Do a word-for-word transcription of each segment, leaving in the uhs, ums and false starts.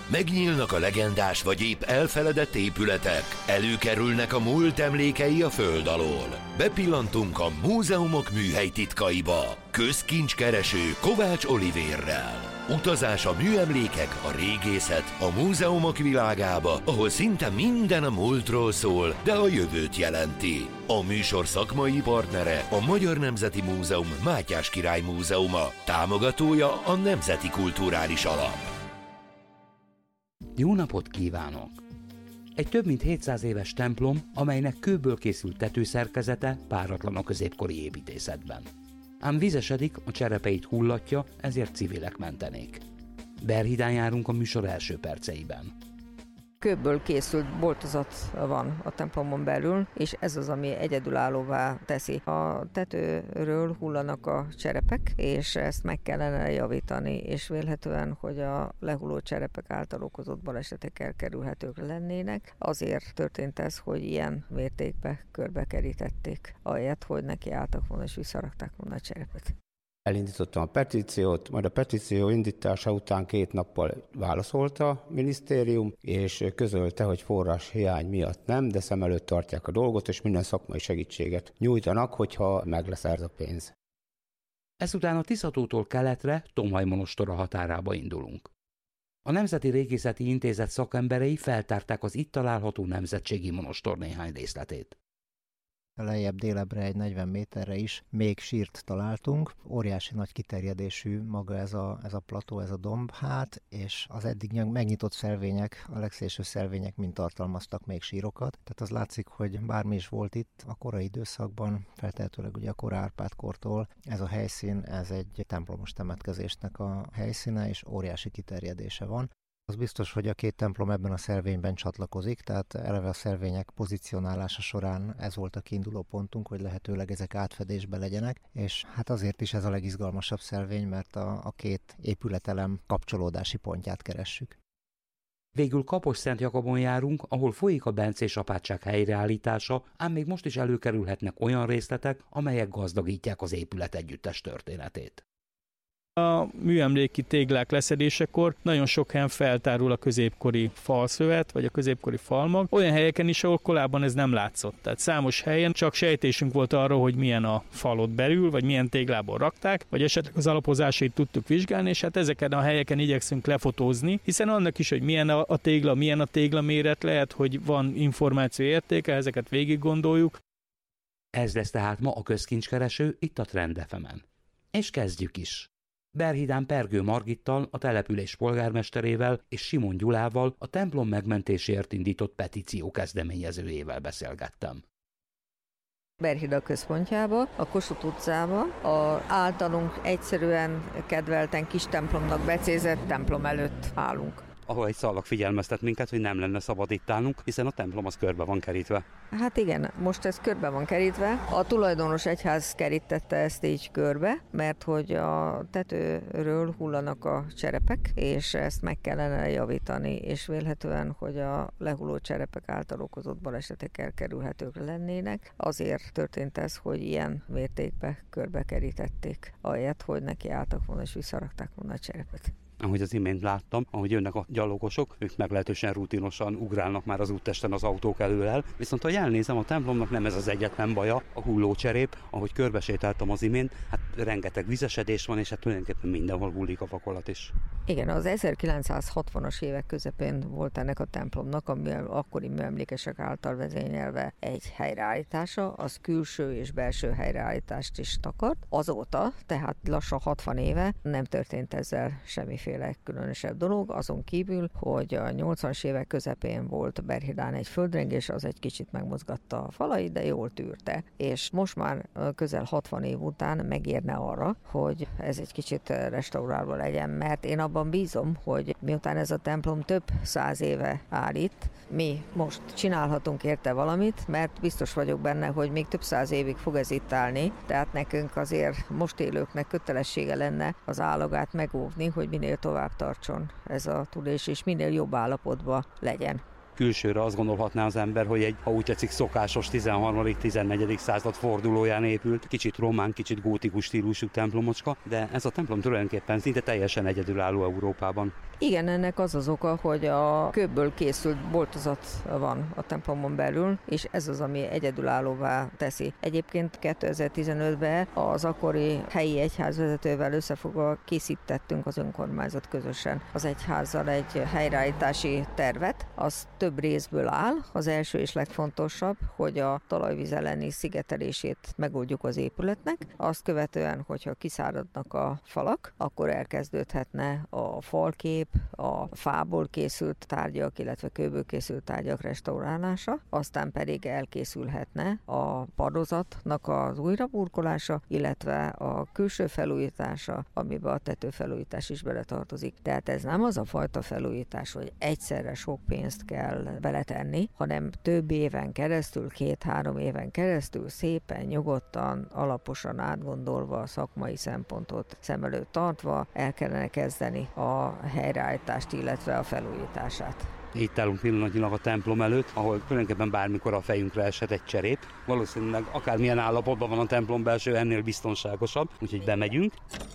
Megnyílnak a legendás vagy épp elfeledett épületek, előkerülnek a múlt emlékei a föld alól. Bepillantunk a múzeumok műhely titkaiba. Közkincskereső Kovács Olivérrel. Utazás a műemlékek, a régészet, a múzeumok világába, ahol szinte minden a múltról szól, de a jövőt jelenti. A műsor szakmai partnere a Magyar Nemzeti Múzeum Mátyás Király Múzeuma, támogatója a Nemzeti Kulturális Alap. Jó napot kívánok! Egy több mint hétszáz éves templom, amelynek kőből készült tetőszerkezete páratlan a középkori építészetben. Ám vizesedik, a cserepeit hullatja, ezért civilek mentenék. Berhidán járunk a műsor első perceiben. Kőből készült boltozat van a templomon belül, és ez az, ami egyedülállóvá teszi. A tetőről hullanak a cserepek, és ezt meg kellene javítani, és vélhetően, hogy a lehulló cserepek által okozott balesetek elkerülhetők lennének. Azért történt ez, hogy ilyen mértékben körbekerítették, ahelyett, hogy neki álltak volna és visszarakták volna a cserepet. Elindítottam a petíciót, majd a petíció indítása után két nappal válaszolt a minisztérium, és közölte, hogy forrás hiány miatt nem, de szem előtt tartják a dolgot, és minden szakmai segítséget nyújtanak, hogyha meg lesz ez a pénz. Ezután a Tiszatótól keletre, Tomhaj monostora határába indulunk. A Nemzeti Régészeti Intézet szakemberei feltárták az itt található nemzetségi monostor néhány részletét. Lejjebb délebbre egy negyven méterre is még sírt találtunk. Óriási nagy kiterjedésű maga ez a, ez a plató, ez a domb, és az eddig megnyitott szelvények, a legszélső szelvények mind tartalmaztak még sírokat. Tehát az látszik, hogy bármi is volt itt a korai időszakban, feltehetőleg ugye a kora Árpád-kortól, ez a helyszín, ez egy templomos temetkezésnek a helyszíne, és óriási kiterjedése van. Az biztos, hogy a két templom ebben a szelvényben csatlakozik, tehát eleve a szelvények pozícionálása során ez volt a kiinduló pontunk, hogy lehetőleg ezek átfedésbe legyenek, és hát azért is ez a legizgalmasabb szelvény, mert a, a két épületelem kapcsolódási pontját keressük. Végül Kaposszentjakabon járunk, ahol folyik a bencés apátság helyreállítása, ám még most is előkerülhetnek olyan részletek, amelyek gazdagítják az épület együttes történetét. A műemléki téglák leszedésekor nagyon sok helyen feltárul a középkori falszövet, vagy a középkori falmag, olyan helyeken is, ahol korábban ez nem látszott. Tehát számos helyen csak sejtésünk volt arról, hogy milyen a falot belül, vagy milyen téglából rakták, vagy esetleg az alapozásait tudtuk vizsgálni, és hát ezeken a helyeken igyekszünk lefotózni, hiszen annak is, hogy milyen a, a tégla, milyen a tégla méret, lehet, hogy van információ értéke, ezeket végig gondoljuk. Ez lesz tehát ma a közkincskereső itt a Trend ef emen. És kezdjük is. Berhidán Pergő Margittal, a település polgármesterével és Simon Gyulával, a templom megmentéséért indított petíció kezdeményezőjével beszélgettem. Berhida központjába, a Kossuth utcába, az általunk egyszerűen kedvelten kis templomnak becézett templom előtt állunk. Ahol egy szalag figyelmeztet minket, hogy nem lenne szabad itt állnunk, hiszen a templom az körbe van kerítve. Hát igen, most ez körbe van kerítve. A tulajdonos egyház kerítette ezt így körbe, mert hogy a tetőről hullanak a cserepek, és ezt meg kellene javítani, és vélhetően, hogy a lehulló cserepek által okozott balesetek elkerülhetők lennének. Azért történt ez, hogy ilyen mértékben körbe kerítették, ahelyett, hogy neki álltak volna és visszarakták volna a cserepet. Ahogy az imént láttam, ahogy jönnek a gyalogosok, ők meglehetősen rutinosan ugrálnak már az úttesten az autók elől el. Viszont ha elnézem, a templomnak nem ez az egyetlen baja, a hullócserép, ahogy körbesétáltam az imént, hát rengeteg vizesedés van, és hát tulajdonképpen mindenhol hullik a vakolat is. Igen, az ezerkilencszázhatvanas évek közepén volt ennek a templomnak, ami akkori műemlékesek által vezényelve egy helyreállítása, az külső és belső helyreállítást is takart. Azóta, tehát lassan hatvan éve nem történt ezzel semmiféle különösebb dolog, azon kívül, hogy a nyolcvanas évek közepén volt Berhidán egy földrengés, az egy kicsit megmozgatta a falait, de jól tűrte. És most már közel hatvan év után megérne arra, hogy ez egy kicsit restaurálva legyen, mert én abban bízom, hogy miután ez a templom több száz éve áll itt, mi most csinálhatunk érte valamit, mert biztos vagyok benne, hogy még több száz évig fog ez itt állni, tehát nekünk azért most élőknek kötelessége lenne az állagát megóvni, hogy minél tovább tartson ez a tudés, és minél jobb állapotban legyen. Külsőre azt gondolhatná az ember, hogy egy, ha úgy tetszik, szokásos tizenharmadik-tizennegyedik század fordulóján épült, kicsit román, kicsit gótikus stílusú templomocska, de ez a templom tulajdonképpen szinte teljesen egyedülálló Európában. Igen, ennek az az oka, hogy a kőből készült boltozat van a templomon belül, és ez az, ami egyedülállóvá teszi. Egyébként kétezer-tizenötben az akkori helyi egyházvezetővel összefogva készítettünk az önkormányzat közösen az egyházzal egy helyreállítási tervet. Az több részből áll. Az első és legfontosabb, hogy a talajvíz elleni szigetelését megoldjuk az épületnek. Azt követően, hogyha kiszáradnak a falak, akkor elkezdődhetne a falkép, a fából készült tárgyak, illetve kőből készült tárgyak restaurálása, aztán pedig elkészülhetne a padozatnak az újraburkolása, illetve a külső felújítása, amiben a tetőfelújítás is beletartozik. Tehát ez nem az a fajta felújítás, hogy egyszerre sok pénzt kell beletenni, hanem több éven keresztül, két-három éven keresztül szépen, nyugodtan, alaposan átgondolva a szakmai szempontot szem előtt tartva el kellene kezdeni a helyreállítást, illetve a felújítását. Itt állunk pillanatnyilag a templom előtt, ahol tulajdonképpen bármikor a fejünkre eshet egy cserép. Valószínűleg akármilyen állapotban van a templom belső, ennél biztonságosabb, úgyhogy bemegyünk.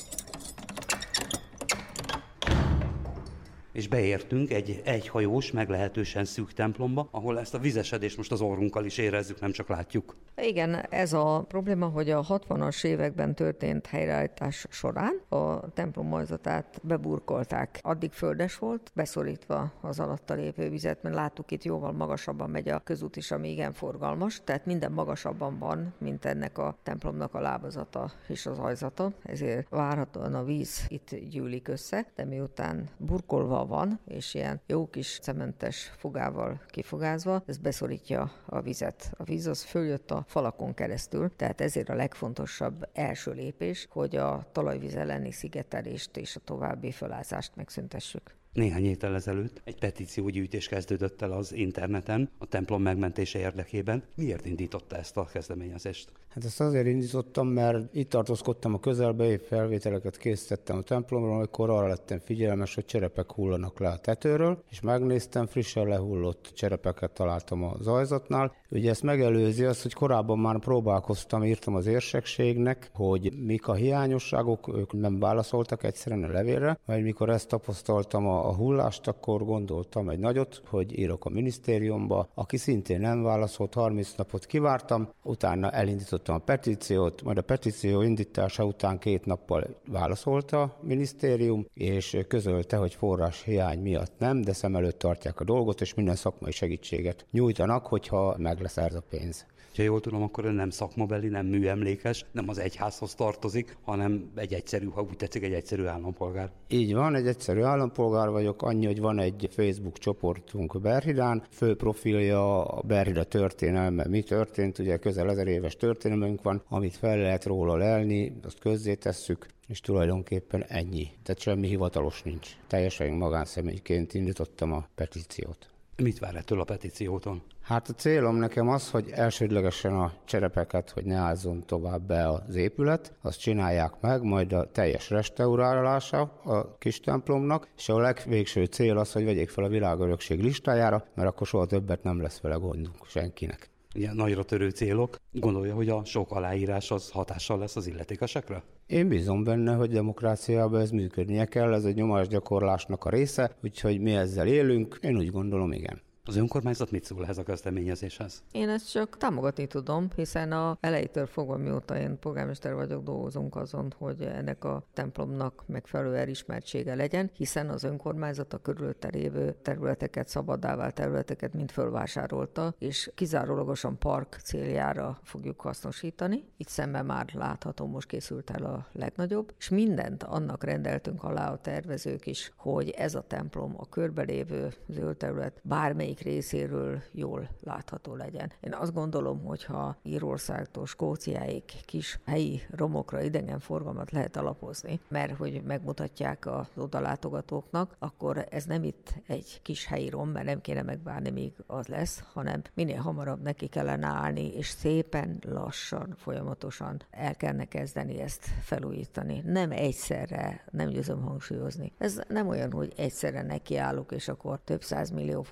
És beértünk egy egyhajós, meglehetősen szűk templomba, ahol ezt a vizesedést most az orrunkkal is érezzük, nem csak látjuk. Igen, ez a probléma, hogy a hatvanas években történt helyreállítás során a templom majzatát beburkolták. Addig földes volt, beszorítva az alatta lévő vizet, mert láttuk, itt jóval magasabban megy a közút is, ami igen forgalmas, tehát minden magasabban van, mint ennek a templomnak a lábazata és az ajzata, ezért várhatóan a víz itt gyűlik össze, de miután burkolva van, és ilyen jó kis cementes fogával kifogázva, ez beszorítja a vizet. A víz az följött a falakon keresztül, tehát ezért a legfontosabb első lépés, hogy a talajvíz elleni szigetelést és a további fölázást megszüntessük. Néhány héttel ezelőtt egy petíciógyűjtés kezdődött el az interneten a templom megmentése érdekében. Miért indította ezt a kezdeményezést? Hát ezt azért indítottam, mert itt tartózkodtam a közelbe, épp felvételeket készítettem a templomról, amikor arra lettem figyelmes, hogy cserepek hullanak le a tetőről, és megnéztem, frissen lehullott cserepeket találtam a zajzatnál. Ugye ezt megelőzi az, hogy korábban már próbálkoztam, írtam az érsekségnek, hogy mik a hiányosságok, ők nem válaszoltak egyszerűen a levélre, majd mikor ezt tapasztaltam a a hullást, akkor gondoltam egy nagyot, hogy írok a minisztériumba, aki szintén nem válaszolt, harminc napot kivártam, utána elindítottam a petíciót, majd a petíció indítása után két nappal válaszolt a minisztérium, és közölte, hogy forrás hiány miatt nem, de szem előtt tartják a dolgot, és minden szakmai segítséget nyújtanak, hogyha meg lesz ez a pénz. Ha jól tudom, akkor ő nem szakmabeli, nem műemlékes, nem az egyházhoz tartozik, hanem egy egyszerű, ha úgy tetszik, egy egyszerű állampolgár. Így van, egy egyszerű állampolgár vagyok, annyi, hogy van egy Facebook csoportunk Berhidán, fő profilja a Berhida történelme, mi történt, ugye közel ezer éves történelmünk van, amit fel lehet róla lelni, azt közzétesszük, és tulajdonképpen ennyi. Tehát semmi hivatalos nincs. Teljesen magánszemélyként indítottam a petíciót. Mit vár ettől a petíciótól? Hát a célom nekem az, hogy elsődlegesen a cserepeket, hogy ne ázzon tovább be az épület, azt csinálják meg, majd a teljes restaurálása a kis templomnak, és a legvégső cél az, hogy vegyék fel a világörökség listájára, mert akkor soha többet nem lesz vele gondunk senkinek. Ilyen nagyra törő célok. Gondolja, hogy a sok aláírás az hatással lesz az illetékesekre? Én bízom benne, hogy demokráciában ez működnie kell, ez egy nyomásgyakorlásnak a része, úgyhogy mi ezzel élünk, én úgy gondolom, igen. Az önkormányzat mit szól ehhez a kezdeményezéshez? Én ezt csak támogatni tudom, hiszen a elejétől fogva, mióta én polgármester vagyok, dolgozunk azon, hogy ennek a templomnak megfelelő elismertsége legyen, hiszen az önkormányzat a körülötte lévő területeket, szabaddá vált területeket mind fölvásárolta, és kizárólagosan park céljára fogjuk hasznosítani. Itt szemben már látható, most készült el a legnagyobb, és mindent annak rendeltünk alá a tervezők is, hogy ez a templom, a körbelévő zöld terület bármelyik részéről jól látható legyen. Én azt gondolom, hogy ha Írországtól Skóciáig kis helyi romokra idegenforgalmat lehet alapozni, mert hogy megmutatják az odalátogatóknak, akkor ez nem itt egy kis helyi rom, mert nem kéne megvárni, míg az lesz, hanem minél hamarabb neki kellene állni, és szépen, lassan, folyamatosan el kellene kezdeni ezt felújítani. Nem egyszerre, nem győzöm hangsúlyozni. Ez nem olyan, hogy egyszerre nekiállok, és akkor több száz millió forintba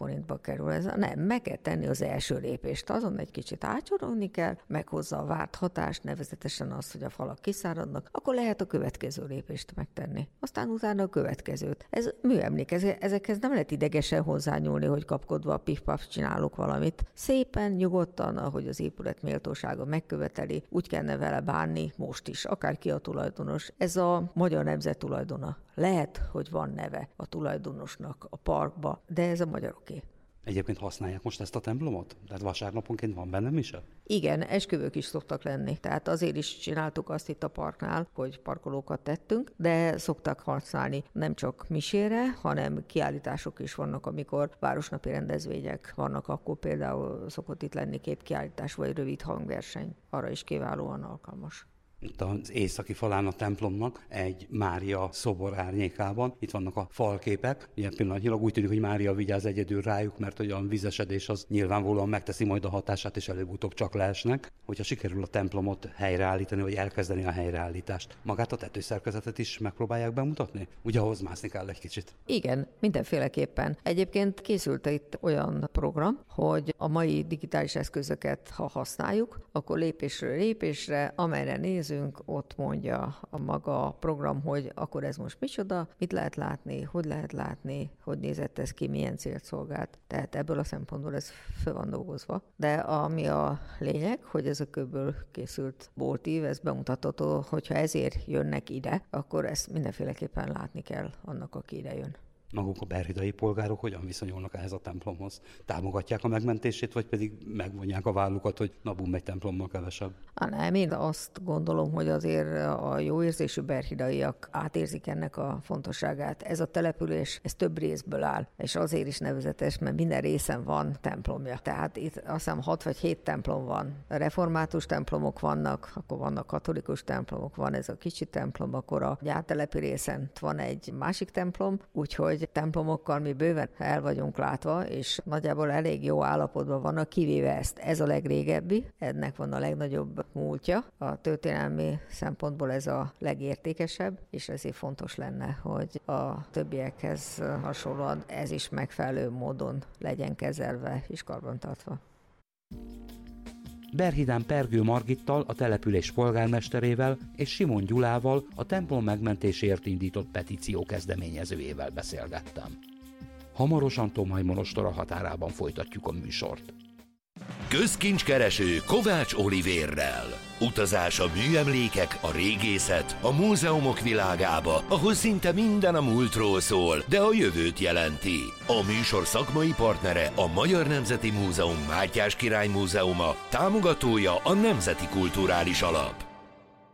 kerül ez. Nem, meg kell tenni az első lépést. Azon egy kicsit átcsorogni kell, meghozza a várt hatást, nevezetesen az, hogy a falak kiszáradnak, akkor lehet a következő lépést megtenni. Aztán utána a következőt. Ez műemlék, ezekhez nem lehet idegesen hozzányúlni, hogy kapkodva a pif-paf csinálok valamit. Szépen, nyugodtan, ahogy az épület méltósága megköveteli, úgy kellene vele bánni most is, akár ki a tulajdonos. Ez a magyar nemzet tulajdona. Lehet, hogy van neve a tulajdonosnak a parkba, de ez a magyaroké. Egyébként használják most ezt a templomot? Tehát vasárnaponként van benne mise? Igen, esküvők is szoktak lenni. Tehát azért is csináltuk azt itt a parknál, hogy parkolókat tettünk, de szoktak használni nem csak misére, hanem kiállítások is vannak, amikor városnapi rendezvények vannak, akkor például szokott itt lenni képkiállítás vagy rövid hangverseny. Arra is kiválóan alkalmas. Itt az északi falán a templomnak egy Mária szobor árnyékában. Itt vannak a falképek. Ilyen pillanatnyilag úgy tűnik, hogy Mária vigyáz egyedül rájuk, mert olyan vizesedés az nyilvánvalóan megteszi majd a hatását, és előbb-utóbb csak leesnek. Hogyha sikerül a templomot helyreállítani, vagy elkezdeni a helyreállítást, magát a tetőszerkezetet is megpróbálják bemutatni? Ugye ahhoz mászni kell egy kicsit. Igen, mindenféleképpen. Egyébként készült itt olyan program, hogy a mai digitális eszközöket, ha használjuk, akkor lépésről lépésre, amelyre néz ott mondja a maga program, hogy akkor ez most micsoda, mit lehet látni, hogy lehet látni, hogy nézett ez ki, milyen célt szolgált. Tehát ebből a szempontból ez fel van dolgozva. De ami a lényeg, hogy ez a kőből készült boltív, ez bemutatható, hogyha ezért jönnek ide, akkor ezt mindenféleképpen látni kell annak, aki ide jön. Maguk a berhidai polgárok hogyan viszonyulnak ehhez a templomhoz? Támogatják a megmentését, vagy pedig megvonják a vállukat, hogy na bum, egy templommal kevesebb? Ah, nem, én azt gondolom, hogy azért a jó érzésű berhidaiak átérzik ennek a fontosságát. Ez a település, ez több részből áll, és azért is nevezetes, mert minden részen van templomja. Tehát itt azt hiszem hat vagy hét templom van. Református templomok vannak, akkor vannak katolikus templomok, van ez a kicsi templom, akkor a gyártelepi részen van egy másik templom, úgyhogy templomokkal mi bőven el vagyunk látva, és nagyjából elég jó állapotban vannak, kivéve ezt. Ez a legrégebbi, ennek van a legnagyobb múltja. A történelmi szempontból ez a legértékesebb, és ezért fontos lenne, hogy a többiekhez hasonlóan ez is megfelelő módon legyen kezelve és karbantartva. Berhidán Pergő Margittal, a település polgármesterével és Simon Gyulával, a templom megmentésért indított petíció kezdeményezőjével beszélgettem. Hamarosan Tomaj monostora határában folytatjuk a műsort. Közkincskereső Kovács Olivérrel. Utazás a műemlékek, a régészet, a múzeumok világába, ahol szinte minden a múltról szól, de a jövőt jelenti. A műsor szakmai partnere a Magyar Nemzeti Múzeum Mátyás Király Múzeuma, támogatója a Nemzeti Kulturális Alap.